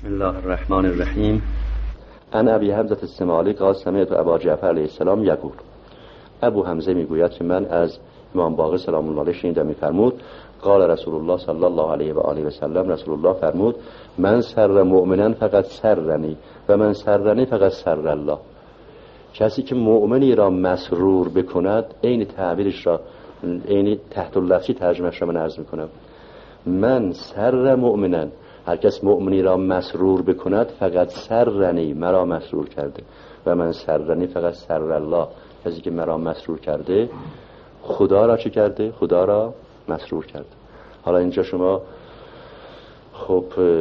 بسم الله الرحمن الرحیم. عن ابی حمزة السمالی قال سمعت ابا جعفر علیه السلام یقول. ابو حمزه میگوید که من از امام باقر سلام الله علیه شنیدم میفرمود قال رسول الله صلی الله علیه و آله و سلم، رسول الله فرمود من سر مؤمنا فقط سرنی و من سرنی فقط سر الله. کسی که مؤمنی را مسرور بکند، عین تعبیرش را عین تحت اللفظی ترجمهش را من عرض میکنم. من سر مؤمنا، هر کس مؤمنی را مسرور بکند فقط سرنی، مرا مسرور کرده، و من سرنی فقط سر الله، کسی که مرا مسرور کرده خدا را چه کرده؟ خدا را مسرور کرده. حالا اینجا شما خب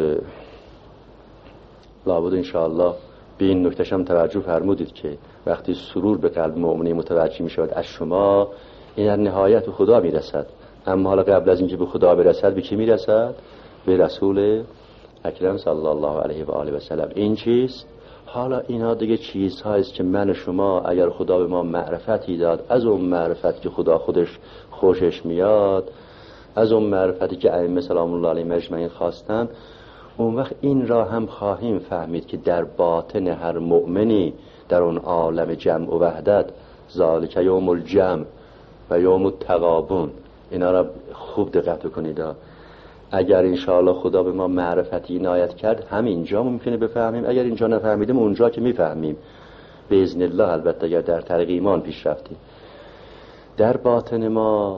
لابد انشاءالله به این نکتهش هم توجه فرمودید که وقتی سرور به قلب مؤمنی متوجه می شود از شما، این در نهایت به خدا می رسد. اما حالا قبل از اینکه به خدا برسد به کی می رسد؟ به رسول اکرم صلی الله علیه و آله و سلم. این چیست؟ حالا اینا دیگه چیزهاییست که من و شما اگر خدا به ما معرفتی داد، از اون معرفت که خدا خودش خوشش میاد، از اون معرفتی که ائمه سلام الله علیهم اجمعین خواستن، اون وقت این را هم خواهیم فهمید که در باطن هر مؤمنی در اون عالم جمع و وحدت، ذالک یوم الجمع و یوم التغابن، اینا را خوب دقت کنید. اگر انشاءالله خدا به ما معرفتی عنایت کرد همینجا ممکنه بفهمیم، اگر اینجا نفهمیدیم اونجا که میفهمیم باذن الله. البته اگر در طریق ایمان پیش رفتیم، در باطن ما،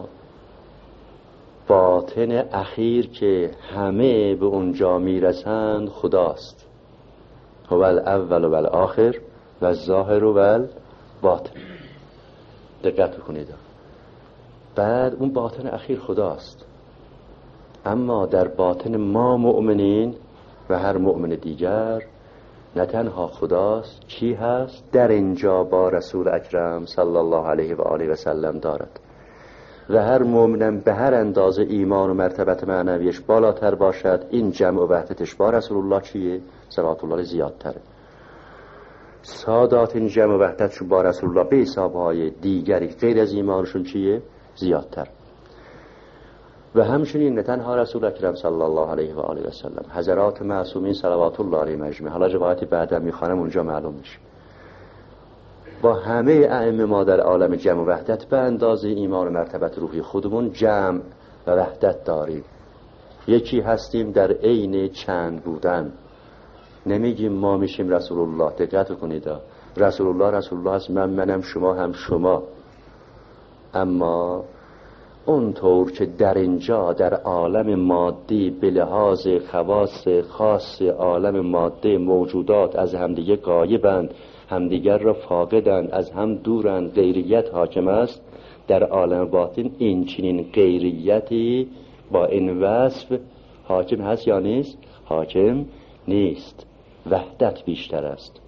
باطن اخیر که همه به اونجا میرسند خداست. هو الاول و الاخر و الظاهر و الباطن. دقت بکنید. بعد اون باطن اخیر خداست، اما در باطن ما مؤمنین و هر مؤمن دیگر نه تنها خداست، چی هست؟ در اینجا با رسول اکرم صلی الله علیه و آله و سلم دارد. و هر مؤمنم به هر اندازه ایمان و مرتبت معنویش بالاتر باشد، این جمع و وحدتش با رسول الله چیه؟ صلوات الله زیادتره. سادات این جمع و وحدتشون با رسول الله به حسابهای دیگری غیر از ایمانشون چیه؟ زیادتر. و همچنین نه تنها رسول اکرم صلی الله علیه و آله و سلم، حضرات معصومین صلوات الله علیهم اجمعین، حالا روایت بعدا میخوانم اونجا معلوم میشه، با همه ائمه ما در عالم جمع و وحدت به اندازه ایمان و مرتبت روحی خودمون جمع و وحدت داریم. یکی هستیم در عین چند بودن. نمیگیم ما میشیم رسول الله. دقت کنید، رسول الله هست، منم، شما هم شما. اما اون طور که در اینجا در عالم مادی به لحاظ خواص خاص عالم ماده موجودات از همدیگه غایبند، همدیگر را فاقدند، از هم دورند، غیریت حاکم است، در عالم باطن این چنین غیریتی با این وصف حاکم هست یا نیست؟ حاکم نیست. وحدت بیشتر است.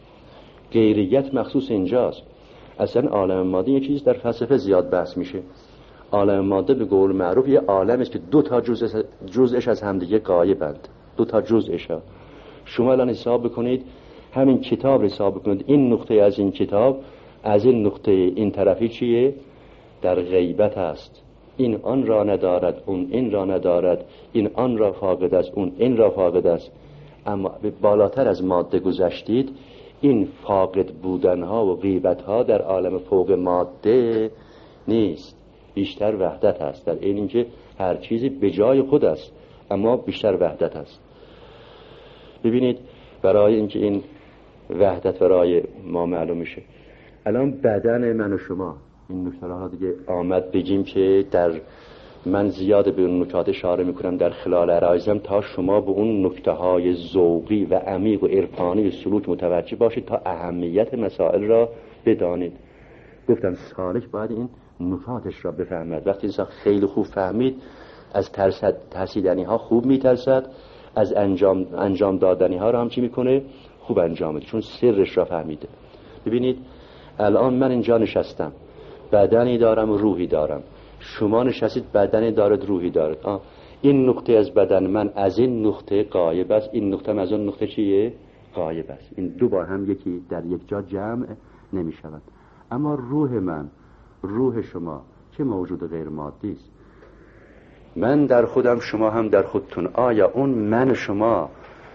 غیریت مخصوص اینجاست. اصلا عالم مادی یه چیز در فلسفه زیاد بحث میشه. عالم ماده به قول معروف یه عالمی است که دو تا جزءش از همدیگه غایبند. دو تا جزءش. شما الان حساب بکنید، همین کتاب حساب بکنید، این نقطه از این کتاب از این نقطه این طرفی چیه؟ در غیبت است. این آن را ندارد، اون این را ندارد، این آن را فاقد است، اون این را فاقد است. اما بالاتر از ماده گذشتید، این فاقد بودنها و غیبتها در عالم فوق ماده نیست. بیشتر وحدت هست، در این اینکه هر چیزی به جای خود است اما بیشتر وحدت هست. ببینید، برای اینکه این وحدت برای ما معلوم میشه، الان بدن من و شما، این نکته ها دیگه آمد بگیم که من زیاد به اون نکات اشاره میکنم در خلال عرایزم تا شما به اون نکته های ذوقی و عمیق و عرفانی سلوک متوجه باشید تا اهمیت مسائل را بدانید. گفتم سالک باید این نکاتش را بفهمد. وقتی انسان خیلی خوب فهمید، از ترسیدنی ها خوب میترسد، از انجام دادنی ها را هم چی میکنه؟ خوب انجام میده، چون سرش را فهمیده. ببینید الان من اینجا نشستم، بدنی دارم و روحی دارم. شما نشستید، بدنی دارد، روحی دارد. این نقطه از بدن من از این نقطه غایب است، این نقطه از اون نقطه چیه؟ غایب است. این دو با هم یکی در یک جا جمع نمی شود. اما روح من، روح شما چه موجود غیر مادی است. من در خودم، شما هم در خودتون. آیا اون من شما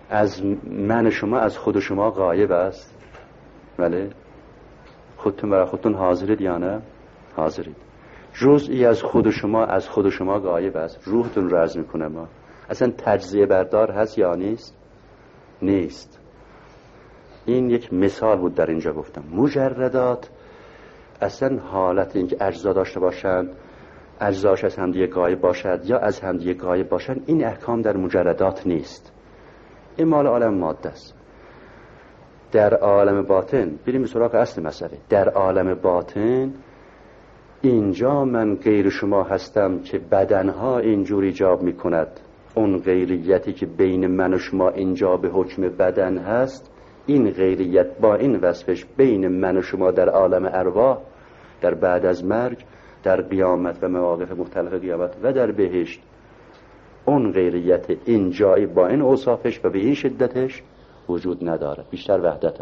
از من شما از خود شما غایب است. بله، خودتون برای خودتون حاضرید یا نه؟ حاضرید. جزئی از خود شما غایب است. روحتون رو عرض میکنه ما اصلا تجزیه بردار هست یا نیست؟ نیست. این یک مثال بود در اینجا گفتم. مجردات اصلا حالت اینکه اجزا داشته باشند، اجزاش از همدیگه غایب باشد یا از همدیگه غایب باشند، این احکام در مجردات نیست. این مال عالم ماده است. در عالم باطن بریم به سراغ اصل مسئله. در عالم باطن اینجا من غیر شما هستم که بدنها اینجور ایجاب میکند. اون غیریتی که بین من و شما اینجا به حکم بدن هست، این غیریت با این وصفش بین من و شما در عالم ارواح، در بعد از مرگ، در قیامت و مواقف مختلف قیامت و در بهشت، اون غیریت اینجایی با این اوصافش و به این شدتش وجود نداره. بیشتر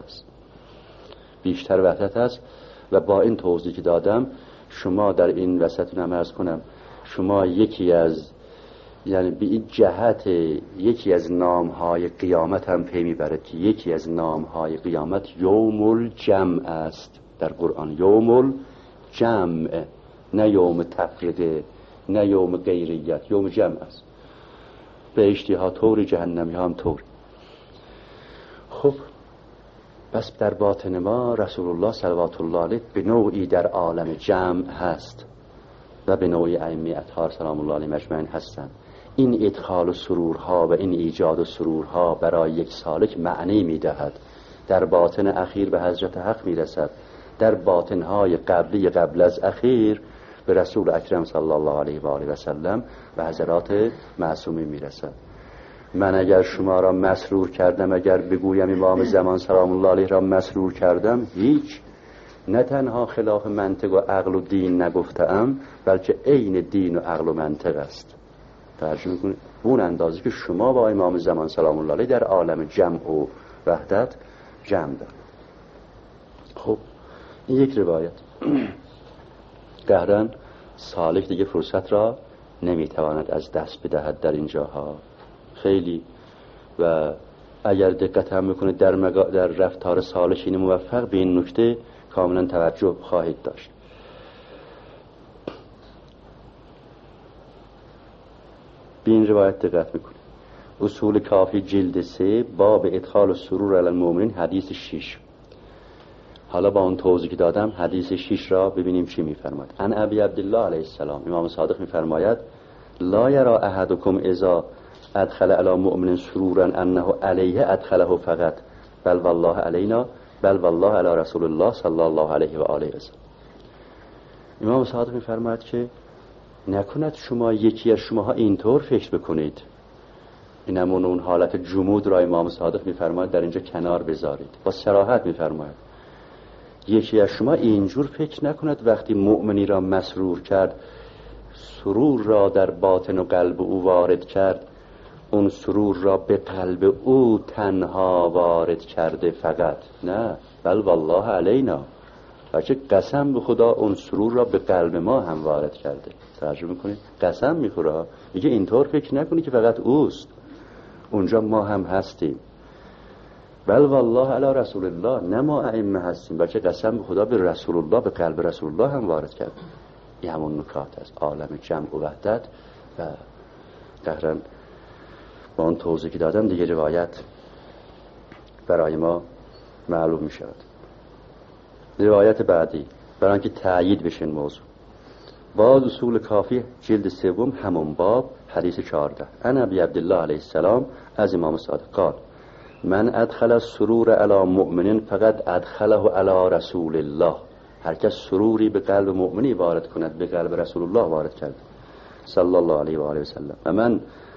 وحدت است. و با این توضیح که دادم شما در این وسط نماز کنم، شما یکی از یعنی به این جهت یکی از نامهای قیامت هم پی میبرد که یکی از نامهای قیامت یوم الجمع است در قرآن. یوم الجمع، نه یوم تفرقه، نه یوم غیریت، یوم جمع است. بهشتی ها طوری، جهنمی ها هم طوری. خب بس در باطن ما رسول الله صلوات الله علیه به نوعی در عالم جمع هست و به نوعی ائمه اطهار سلام الله علیهم اجمعین هستند. این ادخال و سرورها و این ایجاد و سرورها برای یک سالک معنی میدهد. در باطن اخیر به حضرت حق میرسد، در باطنهای قبلی قبل از اخیر به رسول اکرم صلی الله علیه و آله و سلم و حضرات معصومین میرسد. من اگر شما را مسرور کردم، اگر بگویم امام زمان سلام الله علیه را مسرور کردم، هیچ، نه تنها خلاف منطق و عقل و دین نگفتم، بلکه عین دین و عقل و منطق است. ترجمه کنید اون اندازه که شما با امام زمان سلام الله علیه در عالم جمع و وحدت جمع دارید. خب این یک روایت. قهرن سالک دیگه فرصت را نمیتواند از دست بدهد در اینجاها خیلی. و اگر دقت هم میکنید در رفتار سالکین موفق به این نکته کاملا توجه خواهید داشت. به این روایت دقت میکنید. اصول کافی جلد 3 باب ادخال السرور علی المؤمنین حدیث 6. حالا با اون توضیح که دادم حدیث 6 را ببینیم چی میفرماید. عن ابی عبدالله علیه السلام، امام صادق میفرماید لا یرا احدکم اذا ادخل علی مؤمن سرورا انه علیه ادخله فقط بل والله علینا بل والله علی رسول الله صلی الله علیه و آله و سلم. امام صادق میفرماید که نکند شما یکی از شماها اینطور فکر بکنید. این همون اون حالت جمود را امام صادق میفرماید در اینجا کنار بذارید. با صراحت میفرماید یکی از شما اینجور فکر نکند وقتی مؤمنی را مسرور کرد، سرور را در باطن و قلب او وارد کرد، اون سرور را به قلب او تنها وارد کرده فقط، نه بل والله علینا، بلکه قسم به خدا اون سرور را به قلب ما هم وارد کرده. ترجمه کنید قسم میخوره، میگه اینطور فکر نکنی که فقط اوست، اونجا ما هم هستیم. بل والله علی رسول الله، نه ما ائمه هستیم بلکه قسم به خدا به رسول الله، به قلب رسول الله هم وارد کرده. این همون نکات است، عالم جمع و وحدت. و قهرن با اون توضیح که دادم دیگه روایت برای ما معلوم می شود. روایت بعدی برای اینکه تأیید بشه این موضوع، با اصول کافی جلد 3 همون باب حدیث 14. عن ابی عبدالله علیه السلام از امام صادق قال من ادخل السرور علی مؤمن فقط ادخله علی رسول الله. هر کس سروری به قلب مؤمنی وارد کند به قلب رسول الله وارد کرد صلی الله علیه و آله و سلم. و من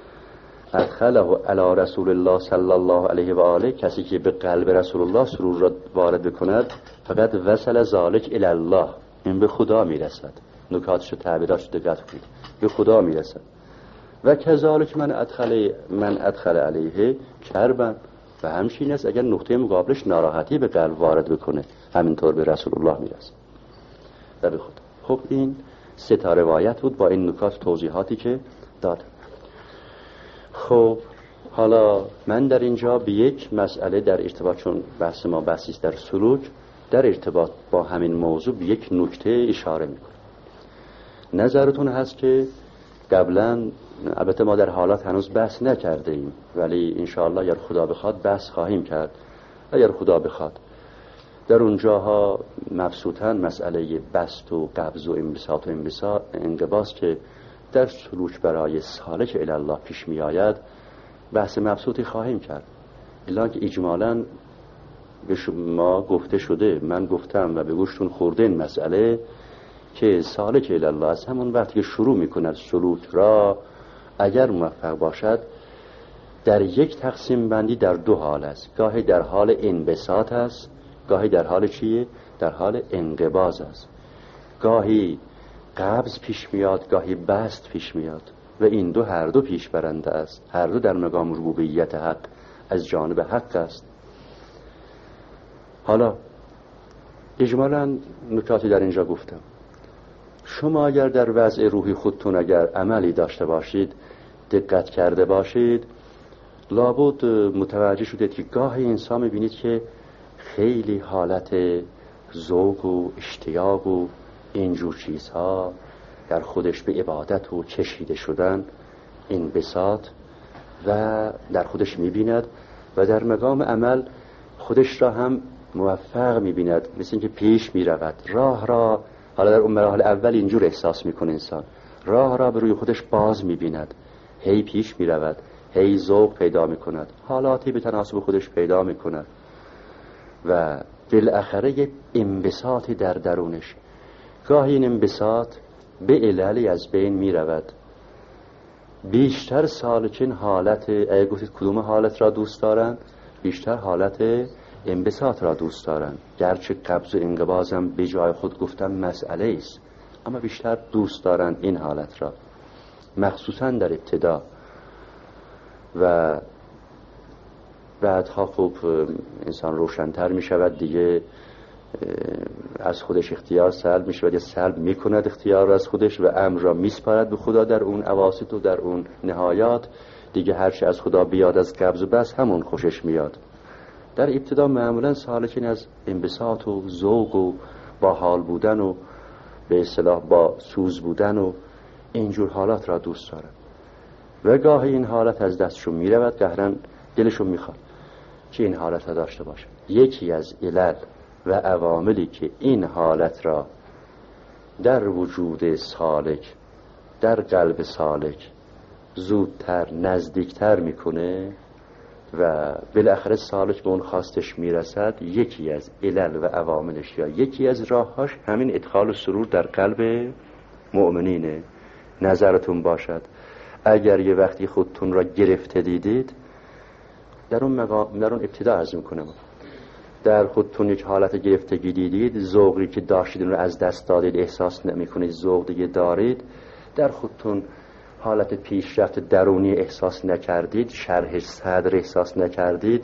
ادخله علی رسول الله صلی الله علیه و آله، کسی که به قلب رسول الله سرور را وارد بکند فقط وصل ذالک الی الله، این به خدا میرسد. نکاتش و تعبیراتش دقت کنید، به خدا میرسد. و کذالک من ادخل علیه کربن، و همچنین است اگر نقطه مقابلش ناراحتی به قلب وارد بکنه همینطور به رسول الله میرسه و به خدا. خب این 3 روایت بود با این نکات توضیحاتی که دادم. خب حالا من در اینجا به یک مسئله در ارتباط، چون بحث ما بحثی است در سلوک، در ارتباط با همین موضوع به یک نکته اشاره میکنم. نظرتون هست که قبلا، البته ما در حالات هنوز بحث نکرده ایم، ولی انشاءالله اگر خدا بخواد بحث خواهیم کرد، اگر خدا بخواد. در اونجاها مبسوطاً مسئله بسط و قبض و انبساط و انقباض که در سلوک برای سالک الی الله پیش می آید بحث مبسوطی خواهیم کرد. الا که اجمالاً به شما گفته شده، من گفتم و به گوشتون خورده این مسئله که سالک الی الله از همون وقتی که شروع میکند سلوک را، اگر موفق باشد، در یک تقسیم بندی در دو حال است. گاهی در حال انبساط است، گاهی در حال چیه؟ در حال انقباض است. گاهی قبض پیش میاد، گاهی بسط پیش میاد و این دو هر دو پیش برنده است. هر دو در مقام ربوبیت حق از جانب حق است. حالا اجمالاً نکاتی در اینجا گفتم. شما اگر در وضع روحی خودتون اگر عملی داشته باشید، دقت کرده باشید، لابد متوجه شدید که گاهی انسان میبینید که خیلی حالت ذوق و اشتیاق و اینجور چیزها در خودش به عبادت و چشیده شدن، انبساط و در خودش میبیند و در مقام عمل خودش را هم موفق میبیند، مثل اینکه پیش میرود راه را. حالا در اون مراحل اول اینجور احساس میکنه انسان، راه را به روی خودش باز میبیند، هی پیش میرود، هی ذوق پیدا میکند، حالاتی به تناسب خودش پیدا میکند و بالاخره یک انبساطی در درونش. گاهی این انبساط به عللی از بین میرود. بیشتر سالکین حالت، اگه گفتید کدوم حالت را دوست دارن، بیشتر حالت انبساط را دوست دارن. گرچه قبض و انقباضم به جای خود گفتم مسئله است، اما بیشتر دوست دارن این حالت را، مخصوصا در ابتدا. و بعدها خوب انسان روشن‌تر می شود دیگه، از خودش اختیار سلب می شود یا سلب می کند اختیار از خودش و امر را می سپارد به خدا. در اون اواسط و در اون نهایات دیگه هرچی از خدا بیاد از قبض و بس همون خوشش میاد. در ابتدا معمولا سالکین از انبساط و ذوق و با حال بودن و به اصطلاح با سوز بودن و اینجور حالات را دوست دارن و گاهی این حالت از دستشون میرود، قهرن دلشون میخواد که این حالت را داشته باشه. یکی از علل و عواملی که این حالت را در وجود سالک، در قلب سالک زودتر نزدیکتر میکنه و بالاخره سالک به اون خواستش میرسد، یکی از علل و عواملش یا یکی از راههاش همین ادخال سرور در قلب مؤمنینه. نظرتون باشد اگر یه وقتی خودتون را گرفته دیدید، در اون ابتدا عرض میکنم، در خودتون یک حالت گرفتگی دیدید، ذوقی که داشتید رو از دست دادید، احساس نمیکنید ذوق دیگه دارید، در خودتون حالت پیشرفت درونی احساس نکردید، شرح صدر احساس نکردید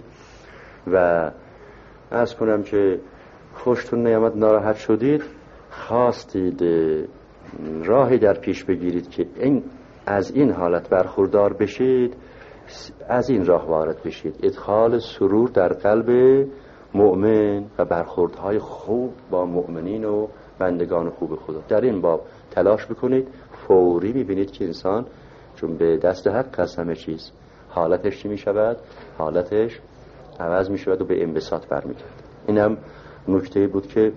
و عرض کنم که خوشتون نیامد، ناراحت شدید، خواستید راهی در پیش بگیرید که از این حالت برخوردار بشید، از این راه وارد بشید، ادخال سرور در قلب مؤمن و برخوردهای خوب با مؤمنین و بندگان خوب خدا. در این باب تلاش بکنید، فوری میبینید که انسان چون به دست حق هست همه چیز، حالتش چی میشود؟ حالتش عوض میشود و به انبساط برمیگرد. این هم نکته بود که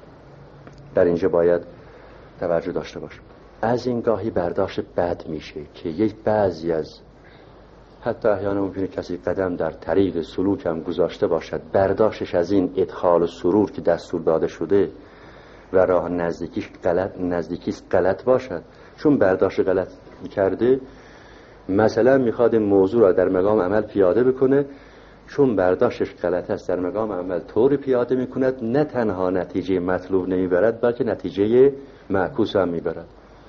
در اینجا باید توجه داشته باشیم. از این گاهی برداشت بد میشه که یک بعضی از، حتی احیانا ممکنه کسی قدم در طریق سلوک هم گذاشته باشد، برداشتش از این ادخال سرور که دستور داده شده و راه نزدیکیش غلط باشد. چون برداشت غلط کرده، مثلا میخواد موضوع را در مقام عمل پیاده بکنه، چون برداشتش غلط است در مقام عمل طوری پیاده میکند نه تنها نتیجه مطلوب نمیبرد بلکه نتیجه معکوس هم میبرد.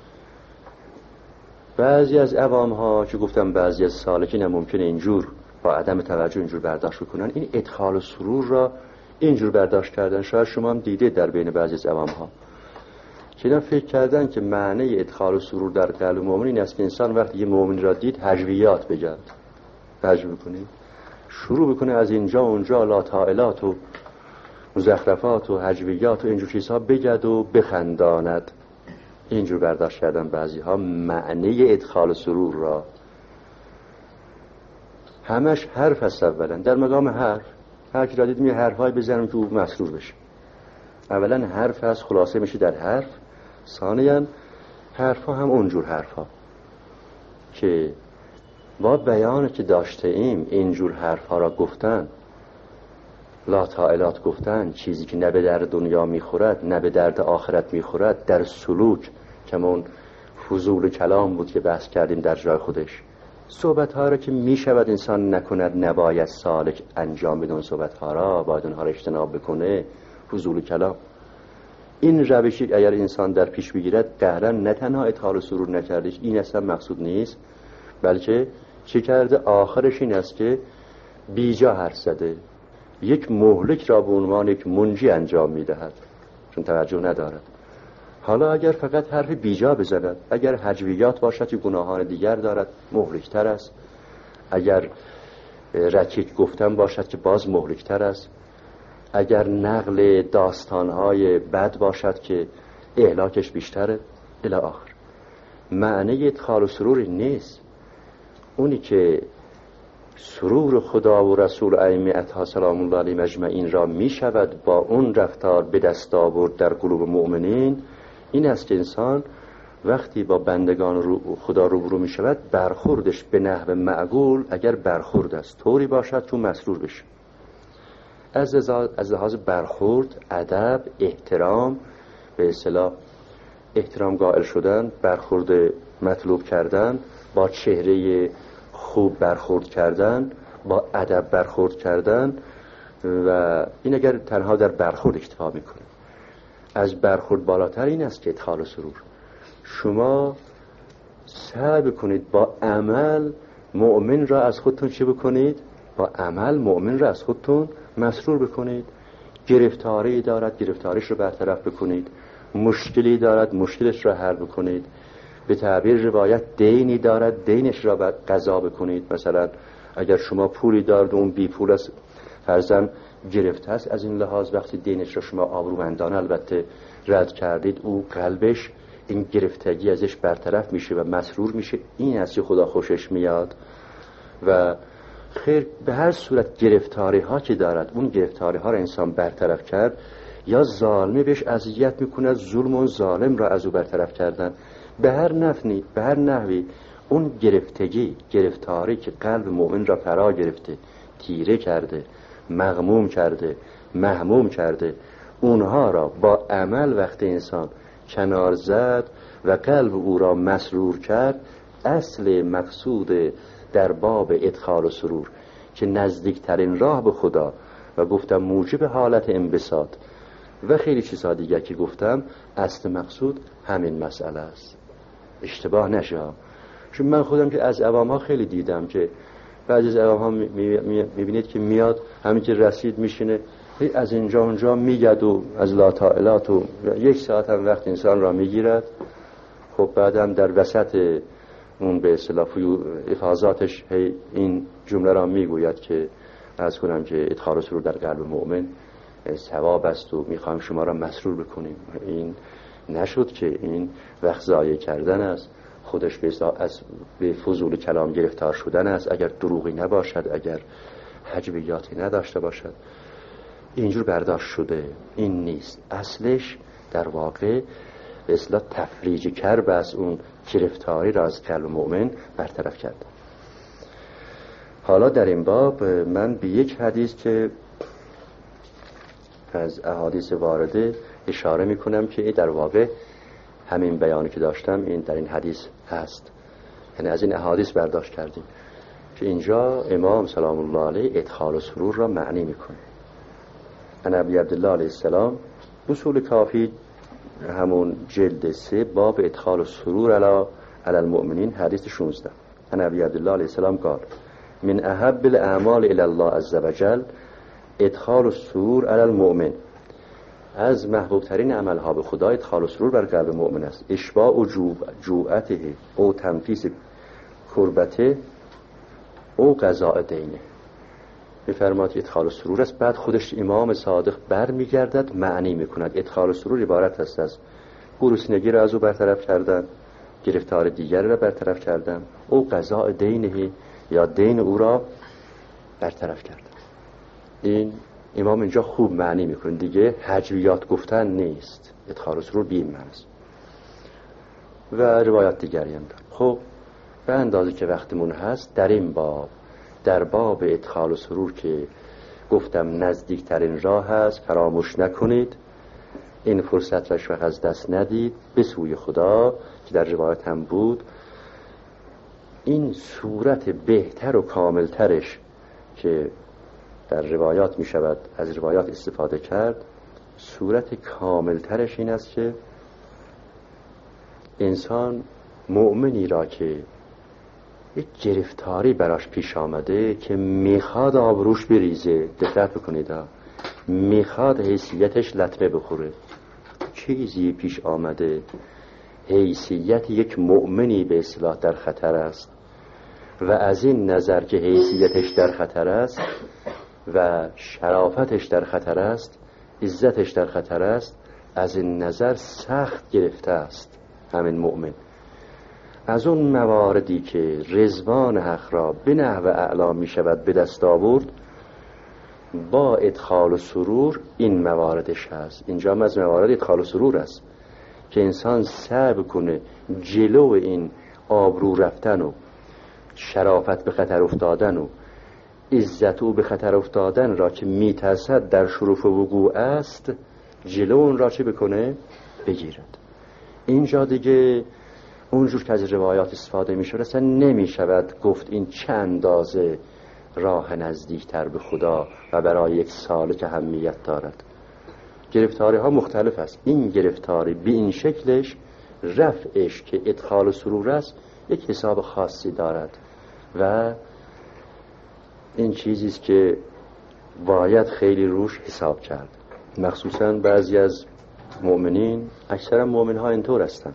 بعضی از عوام ها که گفتم بعضی از سالکین هم ممکنه اینجور با عدم توجه اینجور برداشت بکنن، این ادخال و سرور را اینجور برداشت کردن. شاید شما هم دیده در بین بعضی از عوام ها که اینا فکر کردن که معنی ادخال و سرور در قلب مؤمن این است که انسان وقتی یه مؤمن را دید هجویات بگرد، تجربه کنید، شروع بکنه از اینجا اونجا لاطائلات و مزخرفات و هجویات و اینجور چیزها بگد و بخنداند. اینجور برداشت کردن بعضی ها معنی ادخال سرور را. همش حرف هست. اولا در مقام حرف، هر کی را دید می حرفای بزنم که او مسرور بشه. اولا حرف هست، خلاصه میشه در حرف. ثانیاً حرف ها هم اونجور حرف ها که با بیان که داشته ایم اینجور حرف ها را گفتن، لاطائلات گفتن، چیزی که نه به درد دنیا میخورد نه به درد آخرت میخورد، در سلوک کمون فضول کلام بود که بحث کردیم در جای خودش. صحبت ها را که میشود انسان نکند، نباید سالک انجام بدون صحبت ها را، باید اونها را اجتناب بکنه. فضول کلام این روشی اگر انسان در پیش بگیرد قهرا نه تنها ادخال سرور نکردش، این اصلا مقصود نیست، بلکه چه کرده؟ آخرش این است که بیجا حرف زده، یک مهلک را به عنوان یک منجی انجام میدهد چون توجه ندارد. حالا اگر فقط حرف بیجا بزند، اگر هجویات باشد که گناهان دیگر دارد مهلکتر است، اگر رکیک گفتن باشد که باز مهلکتر است، اگر نقل داستانهای بد باشد که اهلاکش بیشتره الی آخر. معنی ادخال سرور نیست. اونی که سرور خدا و رسول ائمه اطهار سلام الله علیهم اجمعین را می شود با اون رفتار به دست آورد در قلوب مؤمنین، این است که انسان وقتی با بندگان خدا روبرو می شود برخوردش به نحو معقول، اگر برخورد است طوری باشد که مسرور بشه. از لحاظ برخورد، ادب، احترام، به اصطلاح احترام قائل شدن، برخورد مطلوب کردن، با چهره خوب برخورد کردن، با ادب برخورد کردن، و این اگر تنها در برخورد اکتفا میکنه. از برخورد بالاتر این است که ادخال سرور. شما سعی بکنید با عمل مؤمن را از خودتون چه بکنید؟ با عمل مؤمن را از خودتون مسرور بکنید. گرفتاری دارد، گرفتاریش رو برطرف بکنید. مشکلی دارد، مشکلش را حل بکنید. به تعبیر روایت دینی دارد، دینش را قضا بکنید. مثلا اگر شما پولی دارد و اون بی پول است، فرضاً گرفته است، از این لحاظ وقتی دینش را شما آبرومندانه البته رد کردید، او قلبش این گرفتگی ازش برطرف میشه و مسرور میشه. این است که خدا خوشش میاد. و خیر به هر صورت گرفتاری ها که دارد، اون گرفتاری ها را انسان برطرف کرد، یا ظالمی بهش اذیت میکنه، ظلم و ظالم را از او برطرف کردن، به هر نحوی اون گرفتاری که قلب مؤمن را فرا گرفته، تیره کرده، مغموم کرده، محموم کرده، اونها را با عمل وقت انسان کنار زد و قلب او را مسرور کرد، اصل مقصود در باب ادخال و سرور که نزدیکترین راه به خدا و گفتم موجب حالت انبساط و خیلی چیزها دیگر که گفتم، اصل مقصود همین مسئله است. اشتباه نشه. چون من خودم که از عوام ها خیلی دیدم که بعضی از عوام ها میبینید که میاد همین که رسید میشینه از اینجا اونجا میگد و از لاطائلات و یک ساعت هم وقت انسان را میگیرد. خب بعدم در وسط اون به اصطلاح افاضاتش این جمله را میگوید که عرض کنم که ادخال سرور در قلب مؤمن ثواب است و میخوایم شما را مسرور بکنیم. این نشد که این وقت ضایع کردن است، خودش به فضول کلام گرفتار شدن است، اگر دروغی نباشد، اگر هجویاتی نداشته باشد. اینجور برداشت شده. این نیست. اصلش در واقع به اصطلاح تفریج کرب از اون گرفتاری را از قلب مؤمن برطرف کرد. حالا در این باب من به یک حدیث که از احادیث وارده اشاره میکنم که در واقع همین بیانی که داشتم این در این حدیث هست. یعنی از این احادیث برداشت کردیم که اینجا امام سلام الله علیه ادخال و سرور را معنی میکنه. ان ابی عبدالله علیه السلام اصول کافی همون جلد 3 باب ادخال و سرور علی المؤمنین حدیث 16. ان ابی عبدالله علیه السلام قال من احب الاعمال الی الله عز وجل ادخال و سرور علی المؤمن. از محبوب ترین عمل ها به خدا ادخال و سرور بر قلب مؤمن است. اشباع و جوعته او تنفیس کربته او قضاء دینه. میفرماد ادخال سرور است. بعد خودش امام صادق بر میگردد معنی میکند ادخال سرور عبارت است از گرسنگی را از او برطرف کردن، گرفتار دیگر را برطرف کردن، او قضاء دینه یا دین او را برطرف کردن. این امام اینجا خوب معنی میکنه، دیگه هجویات گفتن نیست. ادخال سرور به این معنی است و روایات دیگری هم داره. خب به اندازه که وقتمون هست در این باب، در باب ادخال سرور که گفتم نزدیکترین راه هست، فراموش نکنید، این فرصت را از دست ندید، به سوی خدا که در روایت هم بود. این صورت بهتر و کاملترش که در روایات می شود از روایات استفاده کرد، صورت کاملترش این است که انسان مؤمنی را که یک گرفتاری براش پیش آمده که میخواد آبروش بریزه، دقت بکنید، میخواد حیثیتش لطمه بخوره، چیزی پیش آمده، حیثیت یک مؤمنی به اصطلاح در خطر است و از این نظر که حیثیتش در خطر است و شرافتش در خطر است، عزتش در خطر است، از این نظر سخت گرفته است همین مؤمن. از اون مواردی که رضوان حق را به نحو اعلا می شود به دست آورد، با ادخال و سرور این مواردش هست. اینجا هم از موارد ادخال و سرور است که انسان سعی کنه جلو این آبرو رفتن و شرافت به خطر افتادن و عزت او به خطر افتادن را که میترسد در شرف وقوع است، جلو اون را چه بکنه؟ بگیرد. اینجا دیگه اونجور که از روایات استفاده می شود اصلا نمی شود گفت این چه اندازه راه نزدیکتر به خدا و برای یک سالک اهمیت دارد. گرفتاری ها مختلف است. این گرفتاری به این شکلش، رفعش که ادخال و سرور است، یک حساب خاصی دارد و این چیزیست که باید خیلی روش حساب کرد. مخصوصا بعضی از مؤمنین، اکثرا مؤمن ها اینطور هستند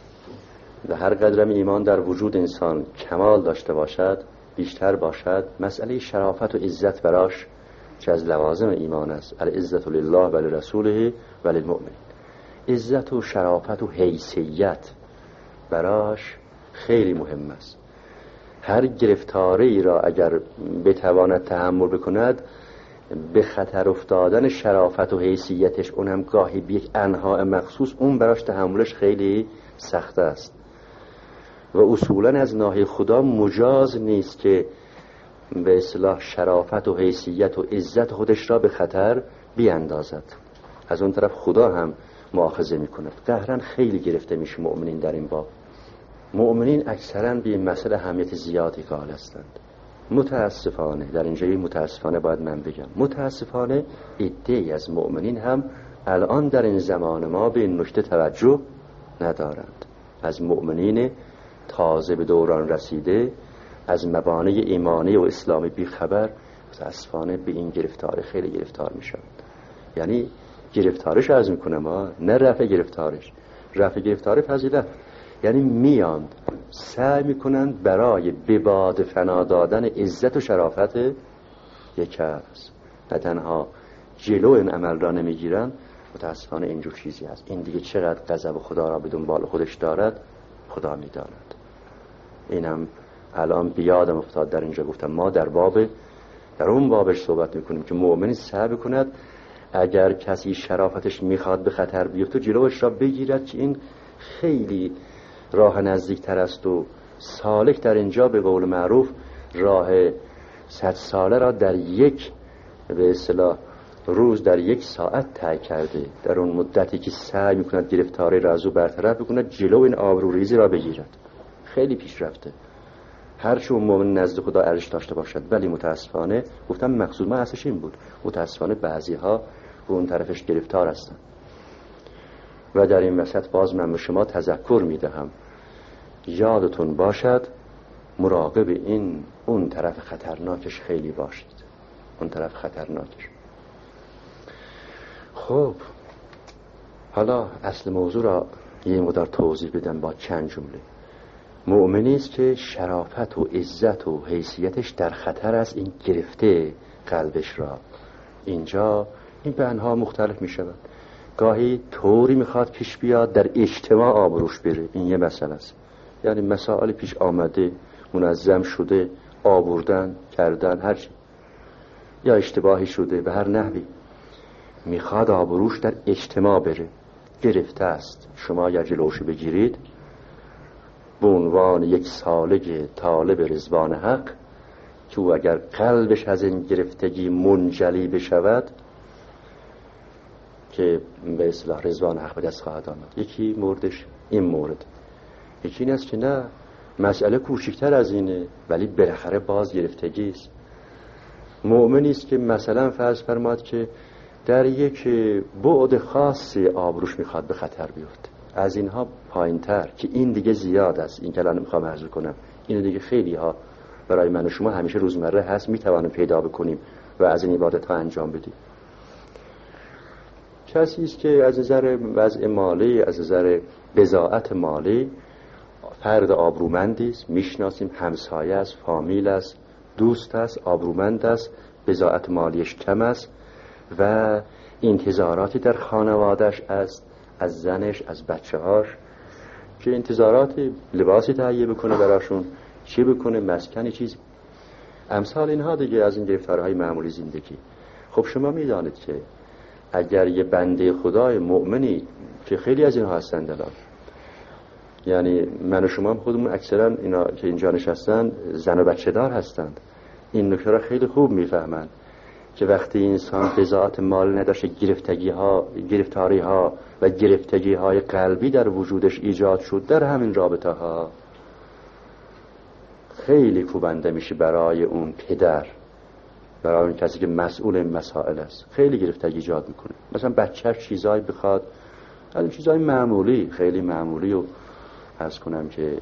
و هر قدرم ایمان در وجود انسان کمال داشته باشد، بیشتر باشد، مسئله شرافت و عزت براش که از لوازم ایمان است، العزت لله و لرسوله و للمؤمنین، عزت و شرافت و حیثیت براش خیلی مهم است. هر گرفتاری را اگر بتواند تحمل بکند، به خطر افتادن شرافت و حیثیتش، اونم گاهی به یک انواع مخصوص، اون براش تحملش خیلی سخت است و اصولا از ناحیه خدا مجاز نیست که به اصطلاح شرافت و حیثیت و عزت خودش را به خطر بیاندازد. از اون طرف خدا هم مؤاخذه میکند. قهرن خیلی گرفته میشه مؤمنین در این باب. مؤمنین اکثرا به این مسئله اهمیت زیادی قائل هستند. متاسفانه، در اینجا متاسفانه باید من بگم، متاسفانه عده‌ای از مؤمنین هم الان در این زمان ما به این نکته توجه ندارند. از مؤمنین تازه به دوران رسیده، از مبانی ایمانی و اسلامی بیخبر، متاسفانه به این گرفتار خیلی گرفتار میشن. یعنی گرفتارش عرض میکنم ما، نه رفع گرفتارش. رفع گرفتار فضیلت، یعنی میاند سعی میکنند برای به باد فنا دادن عزت و شرافت یک کس، نه تنها جلو این عمل را نمیگیرن. متاسفانه اینجور چیزی هست. این دیگه چقدر غضب خدا را به دنبال خودش دارد خدا میداند. اینم الان بیادم افتاد در اینجا گفتم ما در اون بابش صحبت میکنیم که مؤمنی سعی کند اگر کسی شرافتش میخواد به خطر بیفته جلوش را بگیرد، که این خیلی راه نزدیک تر است و سالک در اینجا به قول معروف راه 100 ساله را در یک به اصطلاح روز، در یک ساعت طی کرده. در اون مدتی که سعی میکند گرفتاری را از او برطرف بکند، جلو این آبروریزی را بگیرد. خیلی پیش رفته هرچون مؤمن نزد خدا ارزش داشته باشد، ولی متاسفانه گفتم مقصود ما اصلش این بود، متاسفانه بعضی ها به اون طرفش گرفتار هستن. و در این وسط باز من به شما تذکر میدهم، یادتون باشد مراقب اون طرف خطرناکش خیلی باشید. اون طرف خطرناکش. خب حالا اصل موضوع را یه مقدار توضیح بدم با چند جمله. مؤمنی است که شرافت و عزت و حیثیتش در خطر است، این گرفته قلبش را. اینجا این بندها مختلف می شود. گاهی طوری میخواد پیش بیاد در اجتماع آبروش بره، این یه مسئله است. یعنی مسائل پیش آمده، منظم شده، آوردن کردن هرچی، یا اشتباهی شده به هر نحوی، میخواد آبروش در اجتماع بره، گرفته است. شما یا جلوش بگیرید به عنوان یک سالک طالب رضوان حق که او اگر قلبش از این گرفتگی منجلی بشود که به اصطلاح رضوان حق به دست خواهد آمد. یکی موردش این مورد. یکی این است که نه، مسئله کوچکتر از اینه ولی بالاخره باز گرفتگی است. مؤمنی است که مثلا فرض فرماد که در یک بعد خاصی آبروش میخواد به خطر بیفته، از اینها پایین‌تر که این دیگه زیاد است، این که الان میخوام عرض کنم، این دیگه خیلی ها برای من و شما همیشه روزمره هست، میتوانیم پیدا بکنیم و از این عبادت ها انجام بدیم. کسی است که از نظر وضع مالی، از نظر بضاعت مالی فرد آبرومندی است، میشناسیم، همسایه است، فامیل است، دوست است، آبرومند است، بضاعت مالیش کم است و انتظاراتی در خانوادهش است، از زنش، از بچه‌هاش، که انتظاراتی لباسی تهیه بکنه براشون، چی بکنه، مسکنی، چیز امثال اینها دیگه، از این گرفتارهای معمولی زندگی. خب شما میدانید که اگر یه بنده خدای مؤمنی که خیلی از اینها هستند الان، یعنی من و شما هم خودمون اکثرا اینا که اینجا نشستن زن و بچه دار هستند، این نکته را خیلی خوب میفهمند که وقتی انسان بضاعت مال نداشته، گرفتاری ها و گرفتگی های قلبی در وجودش ایجاد شد در همین رابطه ها، خیلی کوبنده میشه برای اون پدر، برای اون کسی که مسئول این مسائل است، خیلی گرفتگی ایجاد میکنه. مثلا بچه چیزایی بخواد، از این چیزای معمولی، خیلی معمولی و عرض کنم که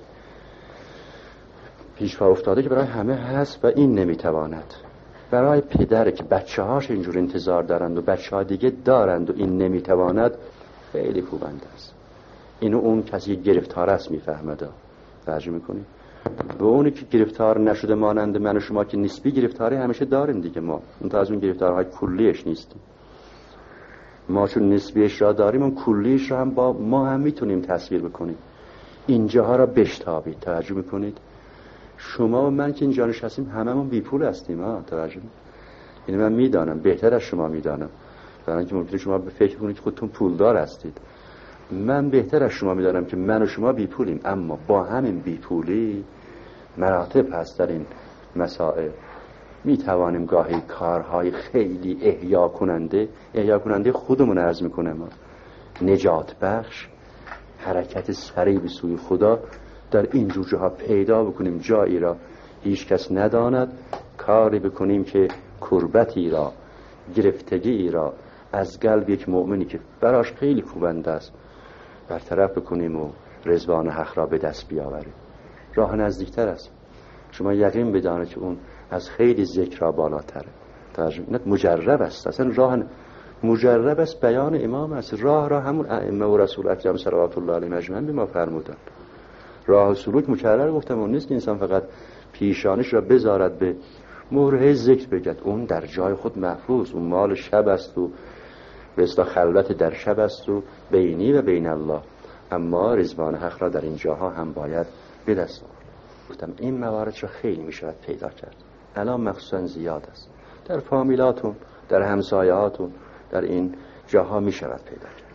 پیش پا افتاده که برای همه هست و این نمیتواند. برای پدر که بچه هاش اینجور انتظار دارند و بچه ها دیگه دارند و این نمیتواند، خیلی کوبنده است. اینو اون کسی گرفتار است میفهمده. ترجمه میکنی؟ و اونی که گرفتار نشده مانند من و شما که نسبی گرفتاری همیشه داریم دیگه، ما اون تا از اون گرفتارهای کلیش نیستیم. ما چون نسبیش را داریم، اون کلیش را هم با ما هم میتونیم تصویر بکنیم. اینجاها را بشتابید. ترجمه کنید. شما و من که اینجا نشستیم هممون بی پول هستیم. توجه. یعنی من میدانم، بهتر از شما میدانم، برای اینکه ممکنه شما به فکر کنید که خودتون پولدار هستید. من بهتر از شما میدانم که من و شما بی پولیم، اما با همین بی پولی مراتب هست در این مسائل. میتوانیم گاهی کارهای خیلی احیا کننده خودمون عرض میکنم، نجات بخش، حرکت سریع به سوی خدا در این جور جاها پیدا بکنیم، جایی را هیچ کس نداند، کاری بکنیم که کربتی را، گرفتگی را از قلب یک مؤمنی که براش خیلی کوبنده است برطرف بکنیم و رضوان حق را به دست بیاوریم. راه نزدیکتر است. شما یقین بدانید که اون از خیلی ذکر را بالاتره. ترجمه مجرب است، اصلا راه مجرب است، بیان امام است. راه را همون ائمه و رسول اکرم صلوات الله علیهم اجمعین به ما فرمودند. راه سلوک مکرر گفتم، اون نیست که انسان فقط پیشانش را بذارد به مهره ذکر بگد، اون در جای خود محفوظ، اون مال شب است و به اصطلاح خلوت در شب است و بینی و بین الله. اما رضوان حق را در این جاها هم باید به دست آورد. گفتم این موارد را خیلی میشود پیدا کرد، الان مخصوصا زیاد است، در فامیلاتون، در همسایه‌هاتون، در این جاها میشود پیدا کرد.